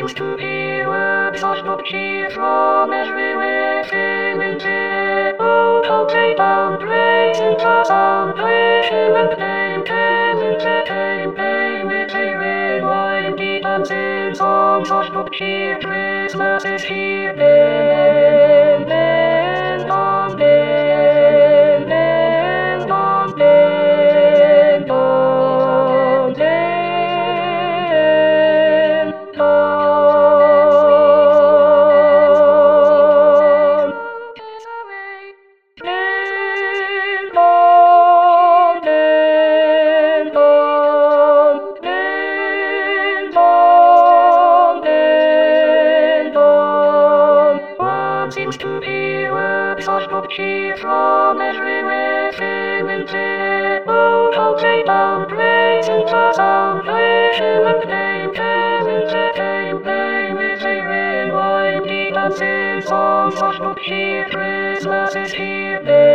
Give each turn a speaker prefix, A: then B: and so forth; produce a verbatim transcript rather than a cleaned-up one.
A: seems to be words not cheer from everywhere, filling the oh, how great, how great is the salvation and pain, telling the pain, pain with a red wine, deep and thin, songs not cheer, Christmas is here, then, then, on, then, then, on, then, on, then, on. Then, on, then, on, then, on, then, on. What seems to be words not cheer from everywhere, filling the oh, how great, how great is the salvation and pain, telling the pain, pain with a red wine, deep and thin, songs not cheer, Christmas is here.